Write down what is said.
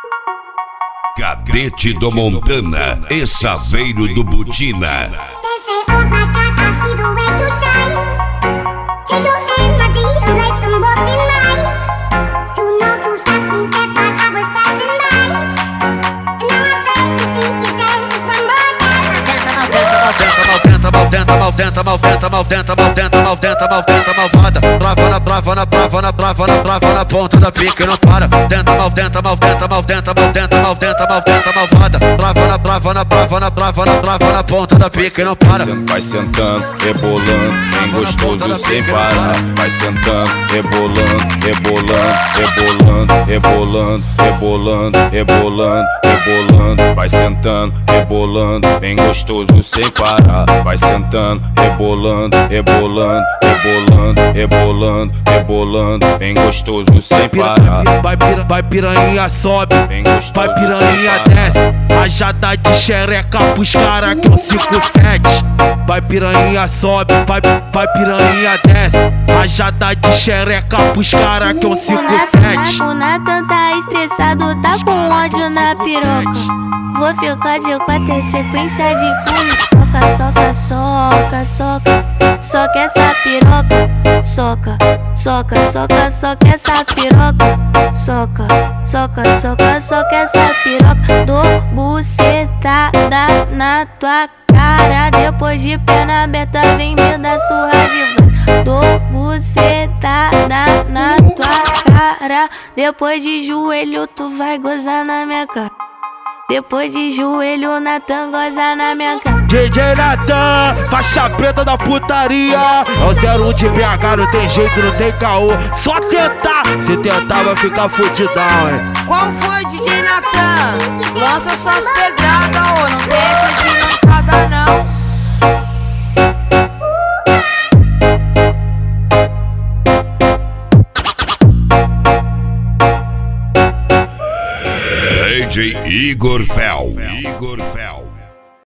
Cadete do Montana e Saveiro do Butina. Malvada, brava na ponta da pica e não para. Malvada, brava na ponta da pica e não para. Vai sentando, rebolando, bem gostoso sem parar. Vai sentando, rebolando, rebolando. Vai sentando, rebolando, bem gostoso sem parar. Vai sentando, rebolando, bem gostoso sem parar. Vai piranha sobe, vai piranha desce. Rajada de xereca pros cara que é um 5-7. Vai piranha sobe, vai piranha desce. Rajada de xereca pros cara que é um 5-7. O Nathan tá estressado, tá com ódio na piroca. Vou ficar de 4 em sequência de pulos. Soca essa piroca. Soca essa piroca. Soca essa piroca. Dou bucetada na tua cara. Depois de perna aberta vem me dar surra de vara. Dou bucetada na tua cara. Depois de joelho tu vai gozar na minha cara. Depois de joelho, Nathan goza na minha cara. DJ Nathan, faixa preta da putaria. É o 01 de BH, não tem jeito, não tem caô. Só tentar, se tentar vai ficar fudidão, hein. Qual foi, DJ Nathan? Lança suas pedradas, ô, não tem essa de mancada não. DJ Igor Fel.